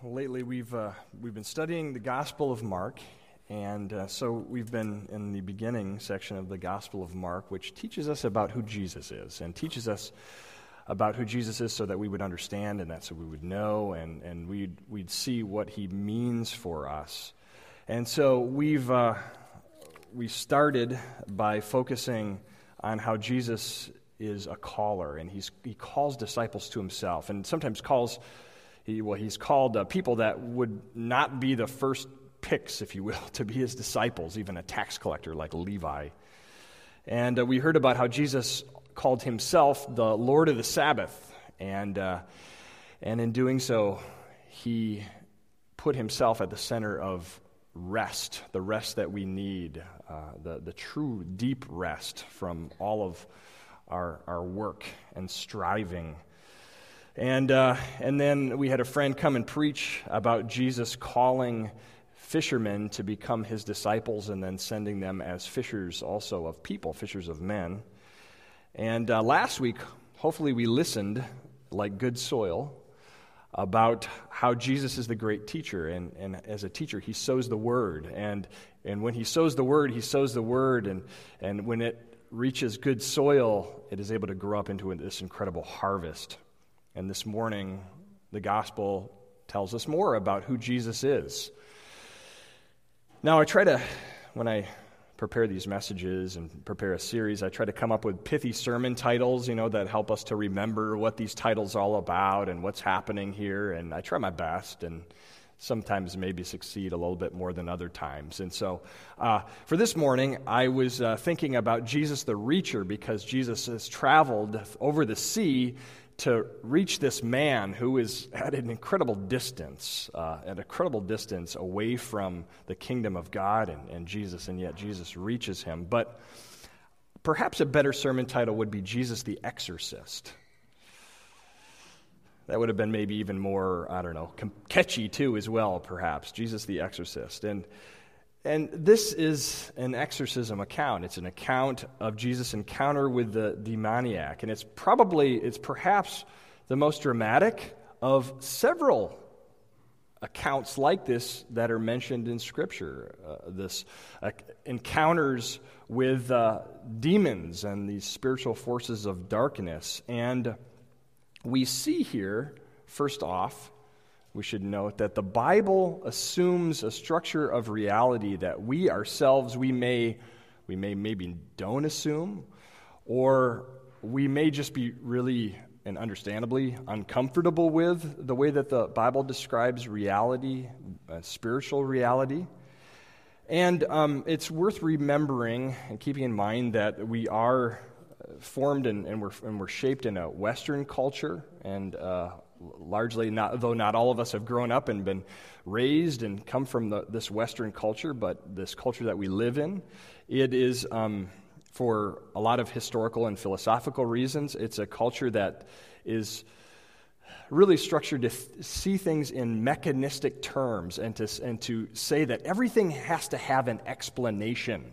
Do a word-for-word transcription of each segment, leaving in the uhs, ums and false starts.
lately we've uh, we've been studying the Gospel of Mark, and uh, so we've been in the beginning section of the Gospel of Mark, which teaches us about who Jesus is, and teaches us about who Jesus is so that we would understand, and that so we would know, and, and we'd we'd see what he means for us. And so we've uh, we started by focusing on how Jesus is a caller, and he's he calls disciples to himself, and sometimes calls he well he's called uh, people that would not be the first picks, if you will, to be his disciples, even a tax collector like Levi. And uh, we heard about how Jesus called himself the Lord of the Sabbath, and uh, and in doing so, he put himself at the center of rest, the rest that we need, uh, the the true deep rest from all of our our work and striving. And uh, and then we had a friend come and preach about Jesus calling fishermen to become his disciples, and then sending them as fishers also of people, fishers of men. And uh, last week, hopefully we listened like good soil about how Jesus is the great teacher, and, and as a teacher, he sows the word, and and when he sows the word, he sows the word, and, and when it reaches good soil, it is able to grow up into this incredible harvest. And this morning, the gospel tells us more about who Jesus is. Now, I try to, when I prepare these messages and prepare a series, I try to come up with pithy sermon titles, you know, that help us to remember what these titles are all about and what's happening here, and I try my best, and sometimes maybe succeed a little bit more than other times. And so uh, for this morning, I was uh, thinking about Jesus the Reacher, because Jesus has traveled over the sea to reach this man who is at an incredible distance, uh, at a incredible distance away from the kingdom of God and, and Jesus, and yet Jesus reaches him. But perhaps a better sermon title would be Jesus the Exorcist. That would have been maybe even more, I don't know, catchy too as well, perhaps, Jesus the Exorcist. And and this is an exorcism account. It's an account of Jesus' encounter with the demoniac. And it's probably, it's perhaps the most dramatic of several accounts like this that are mentioned in Scripture. Uh, this uh, encounters with uh, demons and these spiritual forces of darkness. And we see here, first off, we should note that the Bible assumes a structure of reality that we ourselves, we may, we may maybe don't assume, or we may just be really and understandably uncomfortable with the way that the Bible describes reality, uh, spiritual reality. And um, it's worth remembering and keeping in mind that we are formed and, and, we're, and we're shaped in a Western culture, and uh, largely, not, though not all of us have grown up and been raised and come from the, this Western culture, but this culture that we live in, it is, um, for a lot of historical and philosophical reasons, it's a culture that is really structured to th- see things in mechanistic terms, and to, and to say that everything has to have an explanation.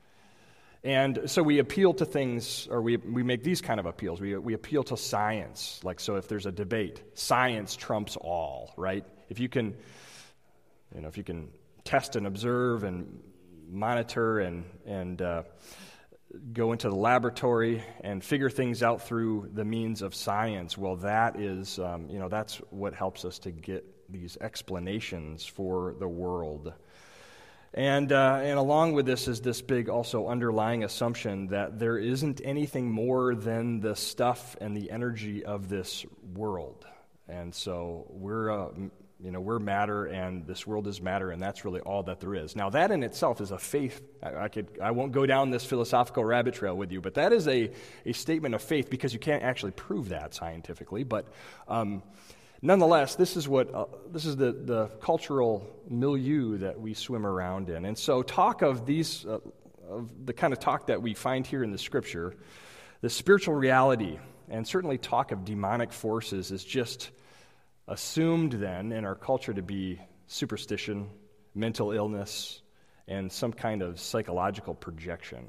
And so we appeal to things, or we we make these kind of appeals. We we appeal to science. Like, so if there's a debate, science trumps all, right? If you can, you know, if you can test and observe and monitor and and uh, go into the laboratory and figure things out through the means of science, well, that is, um, you know, that's what helps us to get these explanations for the world. And uh, and along with this is this big also underlying assumption that there isn't anything more than the stuff and the energy of this world. And so we're uh, you know we're matter, and this world is matter, and that's really all that there is. Now that in itself is a faith. I, I could I won't go down this philosophical rabbit trail with you, but that is a, a statement of faith, because you can't actually prove that scientifically. But um, nonetheless, this is what uh, this is the, the cultural milieu that we swim around in. And so talk of these, uh, of the kind of talk that we find here in the Scripture, the spiritual reality, and certainly talk of demonic forces, is just assumed then in our culture to be superstition, mental illness, and some kind of psychological projection.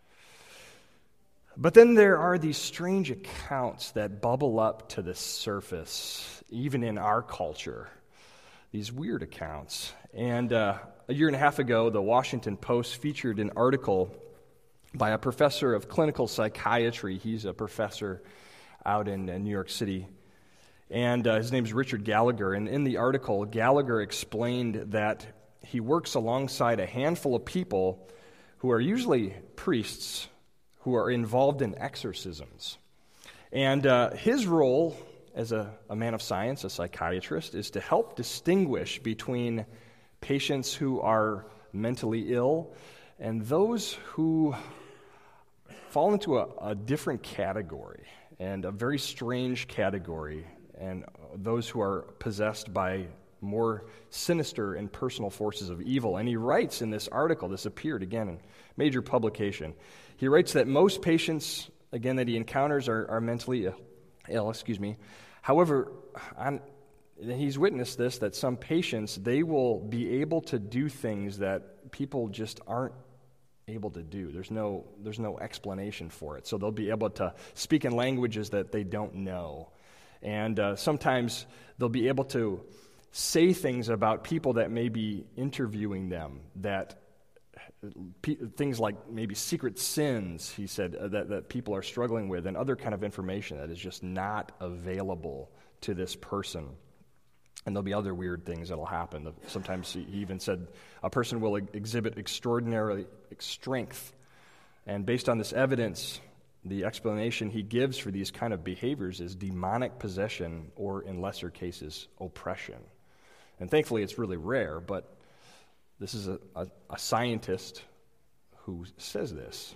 But then there are these strange accounts that bubble up to the surface, even in our culture, these weird accounts. And uh, a year and a half ago, the Washington Post featured an article by a professor of clinical psychiatry. He's a professor out in uh, New York City. And uh, his name is Richard Gallagher. And in the article, Gallagher explained that he works alongside a handful of people who are usually priests who are involved in exorcisms. And uh, his role as a, a man of science, a psychiatrist, is to help distinguish between patients who are mentally ill and those who fall into a, a different category, and a very strange category, and those who are possessed by more sinister and personal forces of evil. And he writes in this article, this appeared again in major publication, he writes that most patients, again, that he encounters are, are mentally ill, ill, excuse me. However, on, he's witnessed this, that some patients, they will be able to do things that people just aren't able to do. There's no, there's no explanation for it. So they'll be able to speak in languages that they don't know. And uh, sometimes they'll be able to say things about people that may be interviewing them, that p- things like maybe secret sins, he said, uh, that, that people are struggling with, and other kind of information that is just not available to this person. And there'll be other weird things that'll happen. Sometimes he even said a person will exhibit extraordinary strength. And based on this evidence, the explanation he gives for these kind of behaviors is demonic possession, or in lesser cases, oppression. And thankfully it's really rare, but this is a, a, a scientist who says this.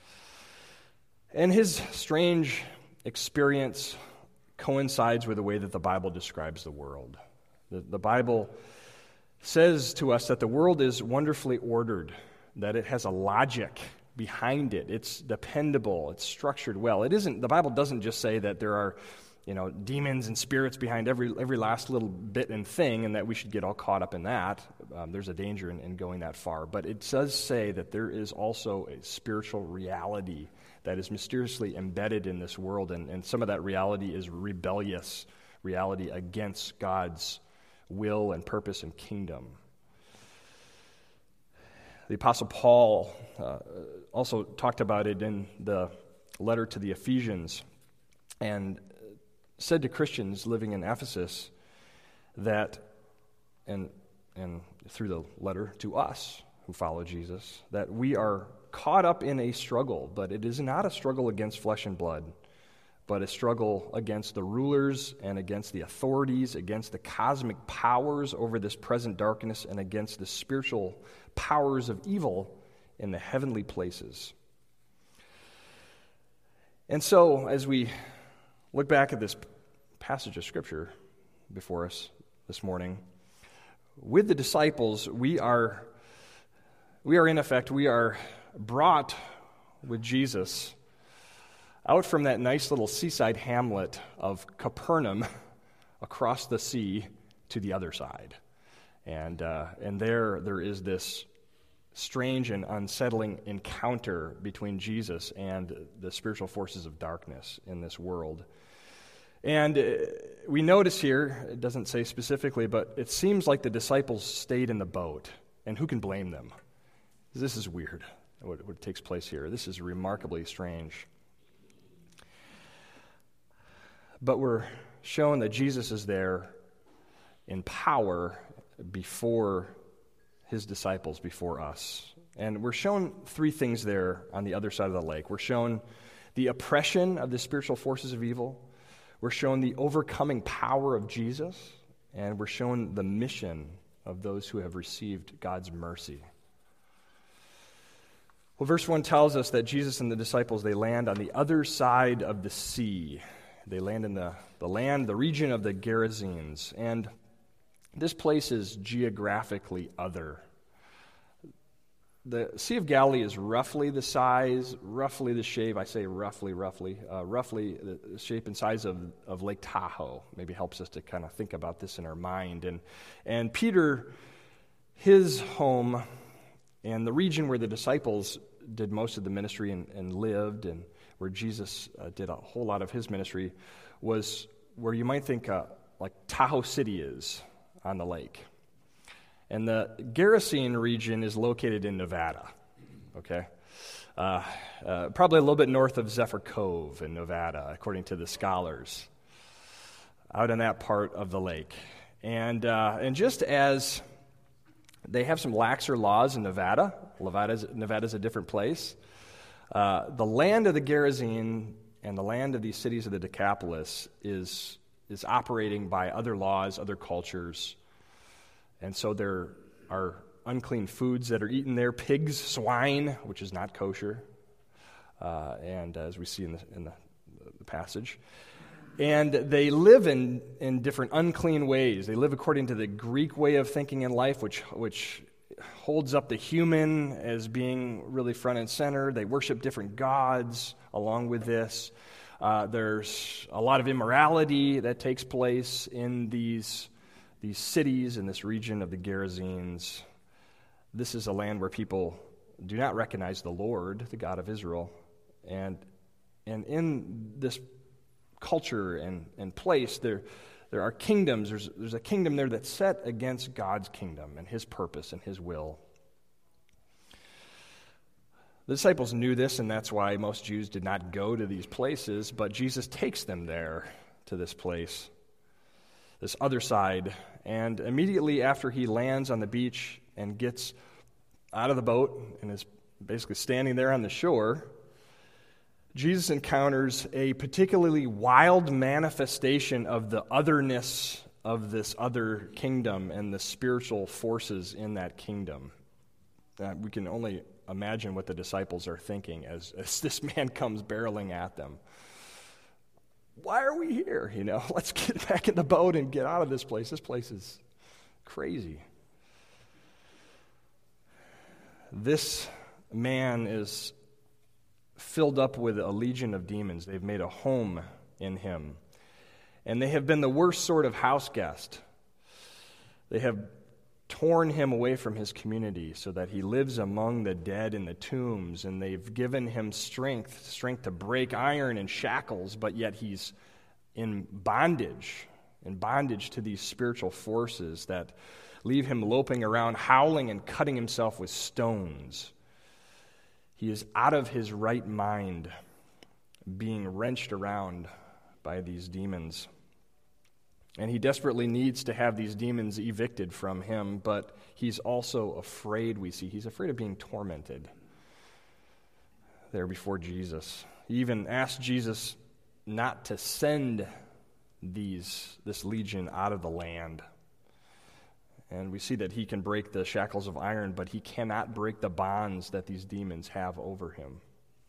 And his strange experience coincides with the way that the Bible describes the world. The, the Bible says to us that the world is wonderfully ordered, that it has a logic behind it. It's dependable. It's structured well. It isn't. The Bible doesn't just say that there are, you know, demons and spirits behind every every last little bit and thing, and that we should get all caught up in that. Um, there's a danger in, in going that far. But it does say that there is also a spiritual reality that is mysteriously embedded in this world, and, and some of that reality is rebellious reality against God's will and purpose and kingdom. The Apostle Paul uh, also talked about it in the letter to the Ephesians, and said to Christians living in Ephesus that, and and through the letter to us who follow Jesus, that we are caught up in a struggle, but it is not a struggle against flesh and blood, but a struggle against the rulers and against the authorities, against the cosmic powers over this present darkness, and against the spiritual powers of evil in the heavenly places. And so, as we look back at this passage of Scripture before us this morning, with the disciples, we are, we are in effect, we are brought with Jesus out from that nice little seaside hamlet of Capernaum across the sea to the other side. And uh, and there there is this strange and unsettling encounter between Jesus and the spiritual forces of darkness in this world. And uh, we notice here, it doesn't say specifically, but it seems like the disciples stayed in the boat. And who can blame them? This is weird, what, what takes place here. This is remarkably strange. But we're shown that Jesus is there in power before his disciples, before us. And we're shown three things there on the other side of the lake. We're shown the oppression of the spiritual forces of evil. We're shown the overcoming power of Jesus. And we're shown the mission of those who have received God's mercy. Well, verse one tells us that Jesus and the disciples, they land on the other side of the sea. They land in the, the land, the region of the Gerasenes. And this place is geographically other. The Sea of Galilee is roughly the size, roughly the shape, I say roughly, roughly, uh, roughly the shape and size of, of Lake Tahoe. Maybe helps us to kind of think about this in our mind. And, and Peter, his home, and the region where the disciples did most of the ministry and, and lived, and where Jesus uh, did a whole lot of his ministry, was where you might think uh, like Tahoe City is on the lake. And the Gerasene region is located in Nevada, okay? Uh, uh, probably a little bit north of Zephyr Cove in Nevada, according to the scholars, out in that part of the lake. And uh, and just as they have some laxer laws in Nevada, Nevada's, Nevada's a different place, uh, the land of the Gerasene and the land of these cities of the Decapolis is is operating by other laws, other cultures. And so there are unclean foods that are eaten there, pigs, swine, which is not kosher, uh, and as we see in the, in the, the passage. And they live in, in different unclean ways. They live according to the Greek way of thinking in life, which which holds up the human as being really front and center. They worship different gods along with this. Uh, there's a lot of immorality that takes place in these, these cities in this region of the Gerasenes. This is a land where people do not recognize the Lord, the God of Israel. And and in this culture and, and place, there there are kingdoms. There's, there's a kingdom there that's set against God's kingdom and his purpose and his will. The disciples knew this, and that's why most Jews did not go to these places, but Jesus takes them there to this place, this other side. And immediately after he lands on the beach and gets out of the boat and is basically standing there on the shore, Jesus encounters a particularly wild manifestation of the otherness of this other kingdom and the spiritual forces in that kingdom. Uh, we can only imagine what the disciples are thinking as, as this man comes barreling at them. Why are we here? You know, let's get back in the boat and get out of this place. This place is crazy. This man is filled up with a legion of demons. They've made a home in him. And they have been the worst sort of house guest. They have torn him away from his community so that he lives among the dead in the tombs, and they've given him strength, strength to break iron and shackles, but yet he's in bondage, in bondage to these spiritual forces that leave him loping around, howling and cutting himself with stones. He is out of his right mind, being wrenched around by these demons. And he desperately needs to have these demons evicted from him, but he's also afraid, we see. He's afraid of being tormented there before Jesus. He even asked Jesus not to send these this legion out of the land. And we see that he can break the shackles of iron, but he cannot break the bonds that these demons have over him.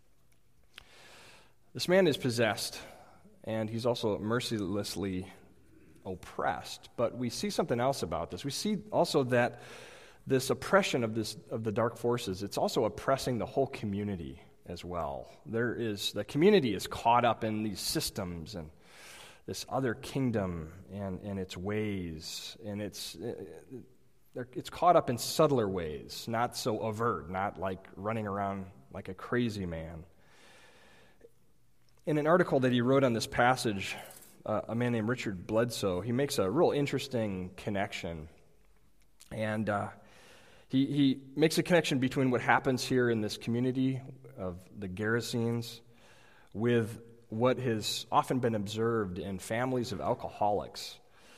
This man is possessed, and he's also mercilessly oppressed. But we see something else about this. We see also that this oppression of this of the dark forces, it's also oppressing the whole community as well. There is the community is caught up in these systems and this other kingdom and, and its ways, and it's it's caught up in subtler ways, not so overt, not like running around like a crazy man. In an article that he wrote on this passage, uh, a man named Richard Bledsoe, he makes a real interesting connection, and uh, he he makes a connection between what happens here in this community of the Gerasenes with what has often been observed in families of alcoholics.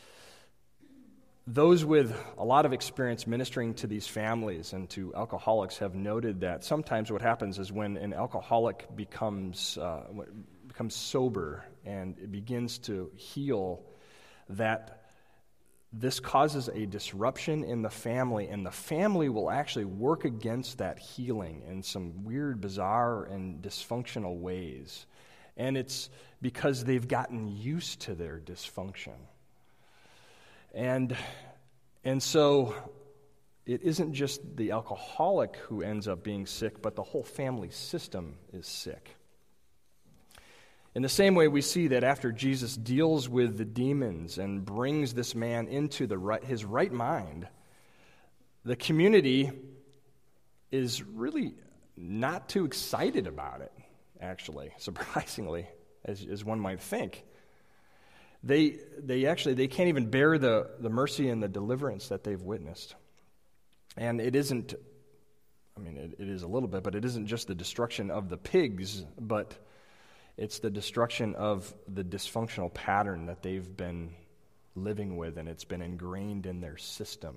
Those with a lot of experience ministering to these families and to alcoholics have noted that sometimes what happens is when an alcoholic becomes uh, becomes sober and it begins to heal, that this causes a disruption in the family, and the family will actually work against that healing in some weird, bizarre, and dysfunctional ways. And it's because they've gotten used to their dysfunction. And and so it isn't just the alcoholic who ends up being sick, but the whole family system is sick. In the same way, we see that after Jesus deals with the demons and brings this man into the right, his right mind, the community is really not too excited about it. Actually, surprisingly, as, as one might think. they they actually they can't even bear the, the mercy and the deliverance that they've witnessed. And it isn't, I mean, it, it is a little bit, but it isn't just the destruction of the pigs, but it's the destruction of the dysfunctional pattern that they've been living with, and it's been ingrained in their system.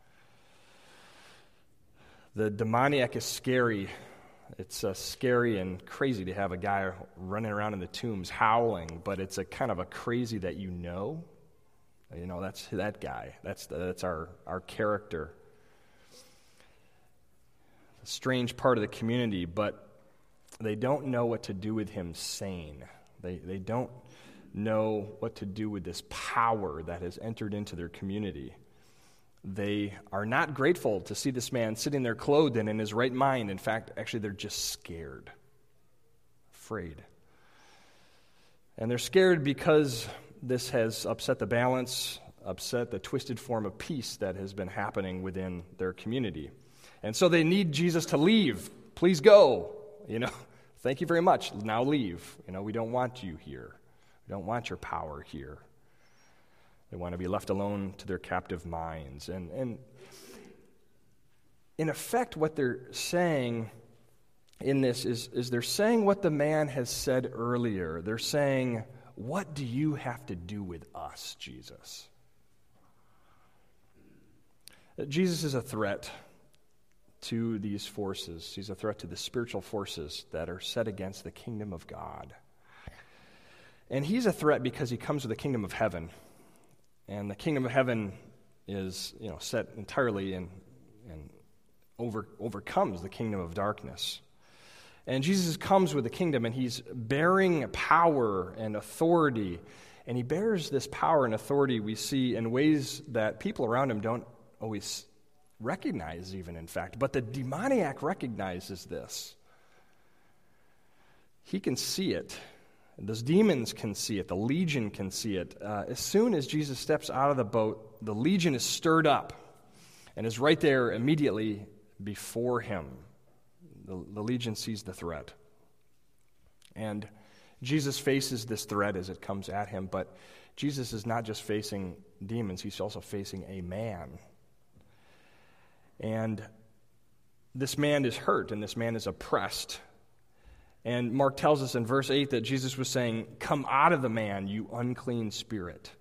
The demoniac is scary. It's uh, scary and crazy to have a guy running around in the tombs howling, but it's a kind of a crazy that you know. You know, that's that guy. That's the, that's our, our character. A strange part of the community, but they don't know what to do with him sane. They they don't know what to do with this power that has entered into their community. They are not grateful to see this man sitting there clothed and in his right mind. In fact, actually, they're just scared, afraid. And they're scared because this has upset the balance, upset the twisted form of peace that has been happening within their community. And so they need Jesus to leave. Please go. You know, thank you very much. Now leave. You know, we don't want you here. We don't want your power here. They want to be left alone to their captive minds. And, and in effect, what they're saying in this is, is they're saying what the man has said earlier. They're saying, what do you have to do with us, Jesus? Jesus is a threat to these forces. He's a threat to the spiritual forces that are set against the kingdom of God. And he's a threat because he comes with the kingdom of heaven. And the kingdom of heaven is, you know, set entirely and and over overcomes the kingdom of darkness. And Jesus comes with the kingdom, and he's bearing power and authority. And he bears this power and authority, we see, in ways that people around him don't always recognize, even, in fact. But the demoniac recognizes this. He can see it. Those demons can see it. The legion can see it. Uh, as soon as Jesus steps out of the boat, the legion is stirred up and is right there immediately before him. The, the legion sees the threat. And Jesus faces this threat as it comes at him, but Jesus is not just facing demons, he's also facing a man. And this man is hurt, and this man is oppressed. And Mark tells us in verse eight that Jesus was saying, "Come out of the man, you unclean spirit."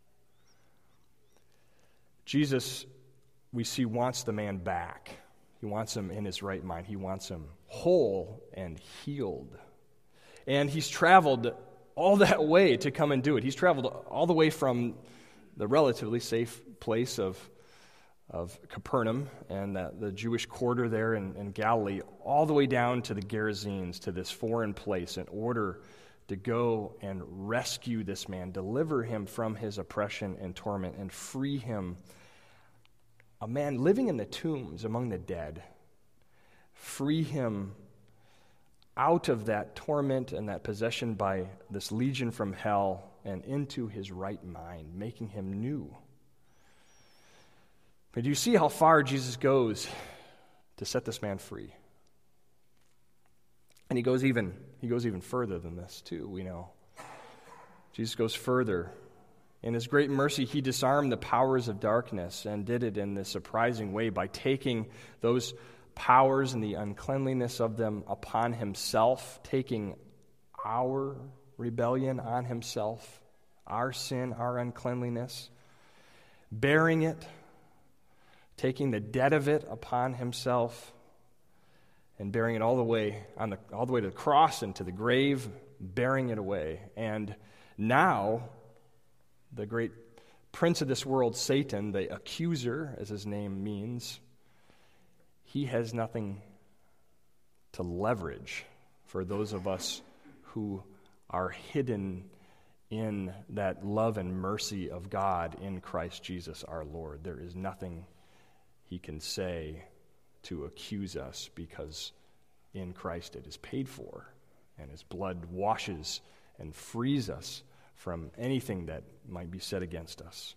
Jesus, we see, wants the man back. He wants him in his right mind. He wants him whole and healed. And he's traveled all that way to come and do it. He's traveled all the way from the relatively safe place of of Capernaum and the, the Jewish quarter there in, in Galilee, all the way down to the Gerasenes, to this foreign place, in order to go and rescue this man, deliver him from his oppression and torment, and free him, a man living in the tombs among the dead, free him out of that torment and that possession by this legion from hell and into his right mind, making him new. But do you see how far Jesus goes to set this man free? And he goes even he goes even further than this too, we know. Jesus goes further. In his great mercy, he disarmed the powers of darkness and did it in this surprising way by taking those powers and the uncleanliness of them upon himself, taking our rebellion on himself, our sin, our uncleanliness, bearing it, taking the debt of it upon himself, and bearing it all the way on the all the way to the cross and to the grave, bearing it away. And now, the great prince of this world, Satan, the accuser, as his name means, he has nothing to leverage for those of us who are hidden in that love and mercy of God in Christ Jesus our Lord. There is nothing he can say to accuse us, because in Christ it is paid for, and his blood washes and frees us from anything that might be said against us.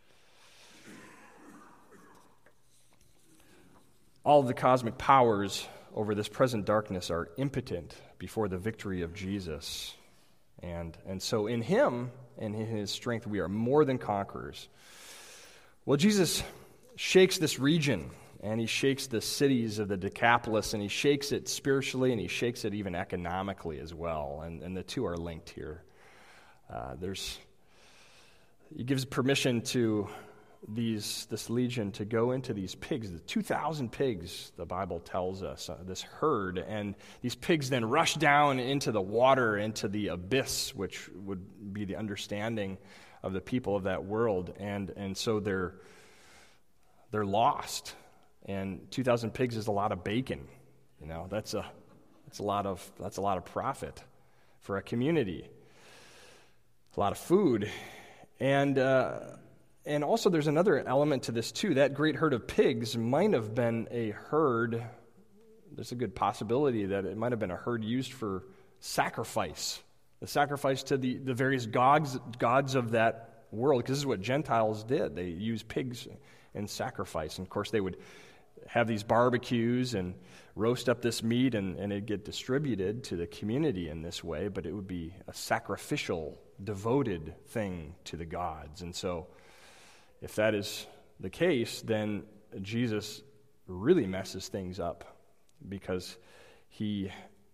All of the cosmic powers over this present darkness are impotent before the victory of Jesus. And, and so in him, and in his strength we are more than conquerors. Well, Jesus shakes this region, and he shakes the cities of the Decapolis, and he shakes it spiritually, and he shakes it even economically as well, and, and the two are linked here. Uh, there's, he gives permission to these this legion to go into these pigs, the two thousand pigs, the Bible tells us, uh, this herd, and these pigs then rush down into the water, into the abyss, which would be the understanding of the people of that world, and and so they're they're lost. And two thousand pigs is a lot of bacon, you know. That's a that's a lot of that's a lot of profit for a community. A lot of food, and. Uh, And also there's another element to this too. That great herd of pigs might have been a herd, there's a good possibility that it might have been a herd used for sacrifice. The sacrifice to the, the various gods, gods of that world, because this is what Gentiles did. They used pigs in sacrifice. And of course they would have these barbecues and roast up this meat, and, and it'd get distributed to the community in this way, but it would be a sacrificial, devoted thing to the gods. And so if that is the case, then Jesus really messes things up, because he,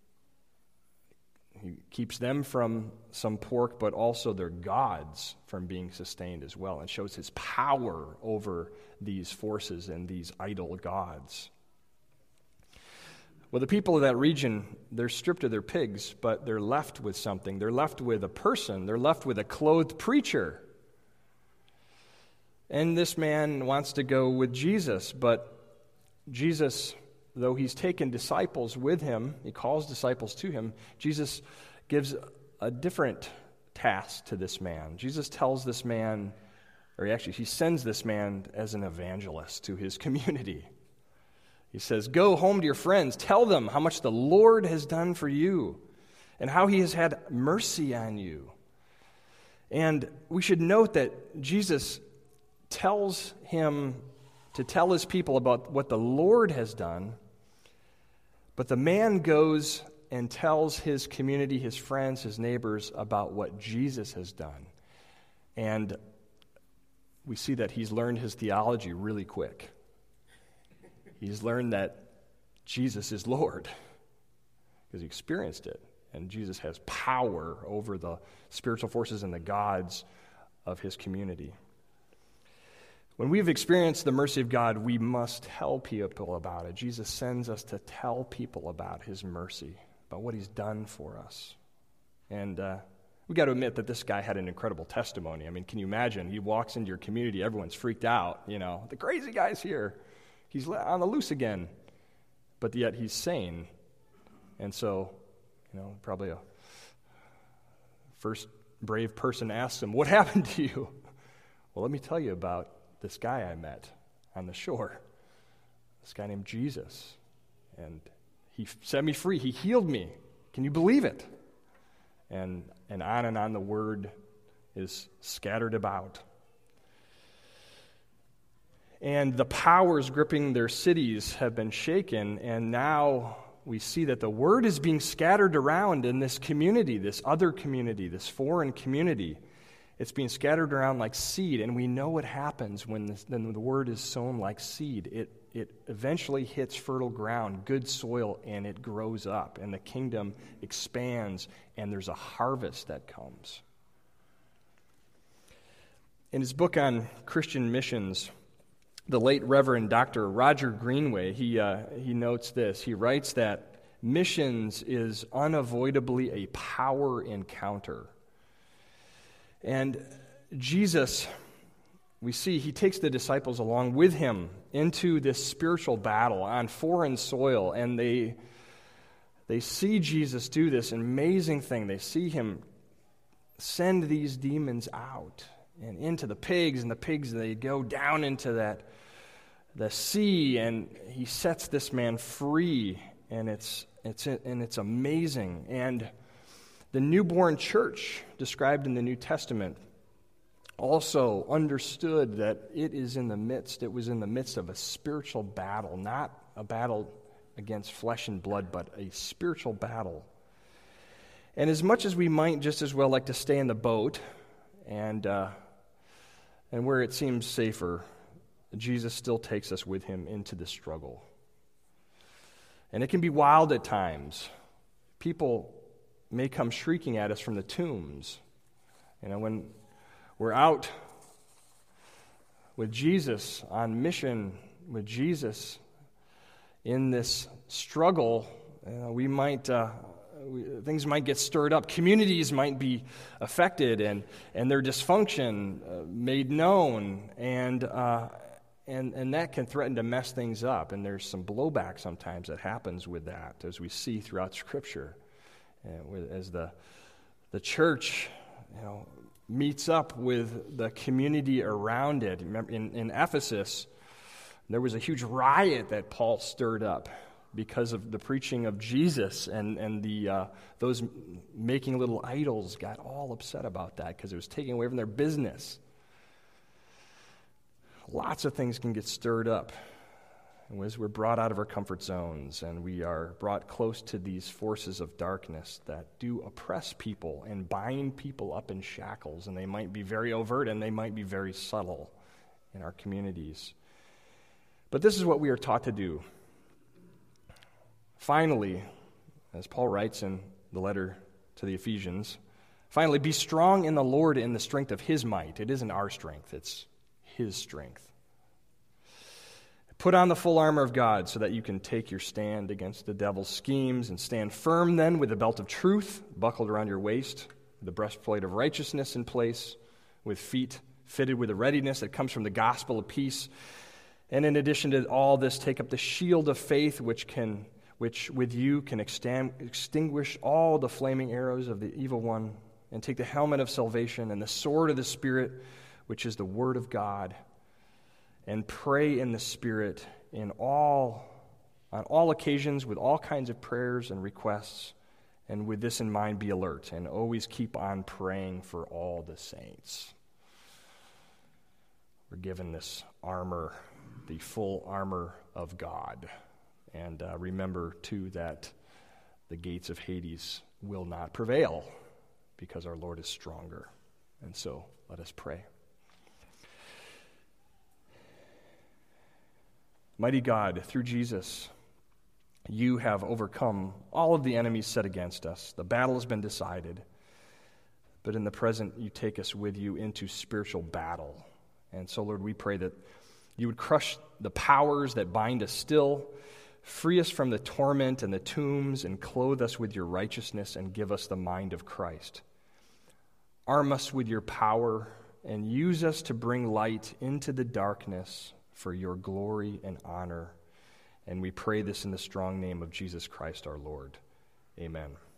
he keeps them from some pork, but also their gods from being sustained as well, and shows his power over these forces and these idol gods. Well, the people of that region, they're stripped of their pigs, but they're left with something. They're left with a person. They're left with a clothed preacher. And this man wants to go with Jesus, but Jesus, though he's taken disciples with him, he calls disciples to him, Jesus gives a different task to this man. Jesus tells this man, or actually he sends this man as an evangelist to his community. He says, "Go home to your friends, tell them how much the Lord has done for you and how he has had mercy on you." And we should note that Jesus tells him to tell his people about what the Lord has done, but the man goes and tells his community, his friends, his neighbors about what Jesus has done. And we see that he's learned his theology really quick. He's learned that Jesus is Lord because he experienced it, and Jesus has power over the spiritual forces and the gods of his community. When we've experienced the mercy of God, we must tell people about it. Jesus sends us to tell people about his mercy, about what he's done for us. And uh, we got to admit that this guy had an incredible testimony. I mean, can you imagine? He walks into your community, everyone's freaked out, you know, the crazy guy's here. He's on the loose again. But yet he's sane. And so, you know, probably a first brave person asks him, "What happened to you?" "Well, let me tell you about this guy I met on the shore, this guy named Jesus, and he set me free. He healed me. Can you believe it?" And and on and on the word is scattered about. And the powers gripping their cities have been shaken, and now we see that the word is being scattered around in this community, this other community, this foreign community. It's being scattered around like seed, and we know what happens when the, when the word is sown like seed. It, it eventually hits fertile ground, good soil, and it grows up, and the kingdom expands, and there's a harvest that comes. In his book on Christian missions, the late Reverend Doctor Roger Greenway, he, uh, he notes this. He writes that missions is unavoidably a power encounter. And Jesus, we see, he takes the disciples along with him into this spiritual battle on foreign soil, and they they see Jesus do this amazing thing. They see him send these demons out and into the pigs, and the pigs, they go down into that the sea, and he sets this man free, and it's it's and it's amazing. And the newborn church described in the New Testament also understood that it is in the midst, it was in the midst of a spiritual battle, not a battle against flesh and blood, but a spiritual battle. And as much as we might just as well like to stay in the boat And, uh, and where it seems safer, Jesus still takes us with him into the struggle. And it can be wild at times. People may come shrieking at us from the tombs. You know, when we're out with Jesus on mission, with Jesus in this struggle, you know, we might uh, we, things might get stirred up. Communities might be affected, and and their dysfunction uh, made known, and uh, and and that can threaten to mess things up. And there's some blowback sometimes that happens with that, as we see throughout Scripture, uh, as the the church, you know, meets up with the community around it. Remember, in, in Ephesus, there was a huge riot that Paul stirred up because of the preaching of Jesus, and, and the uh, those making little idols got all upset about that because it was taking away from their business. Lots of things can get stirred up as we're brought out of our comfort zones and we are brought close to these forces of darkness that do oppress people and bind people up in shackles, and they might be very overt and they might be very subtle in our communities. But this is what we are taught to do. Finally, as Paul writes in the letter to the Ephesians, finally, be strong in the Lord in the strength of his might. It isn't our strength, it's his strength. Put on the full armor of God so that you can take your stand against the devil's schemes, and stand firm then with the belt of truth buckled around your waist, the breastplate of righteousness in place, with feet fitted with the readiness that comes from the gospel of peace. And in addition to all this, take up the shield of faith, which can, which with you can extinguish all the flaming arrows of the evil one, and take the helmet of salvation and the sword of the Spirit, which is the word of God, and pray in the Spirit in all, on all occasions with all kinds of prayers and requests, and with this in mind be alert, and always keep on praying for all the saints. We're given this armor, the full armor of God. And uh, remember, too, that the gates of Hades will not prevail because our Lord is stronger. And so let us pray. Mighty God, through Jesus, you have overcome all of the enemies set against us. The battle has been decided. But in the present, you take us with you into spiritual battle. And so, Lord, we pray that you would crush the powers that bind us still, free us from the torment and the tombs, and clothe us with your righteousness and give us the mind of Christ. Arm us with your power and use us to bring light into the darkness for your glory and honor. And we pray this in the strong name of Jesus Christ our Lord. Amen.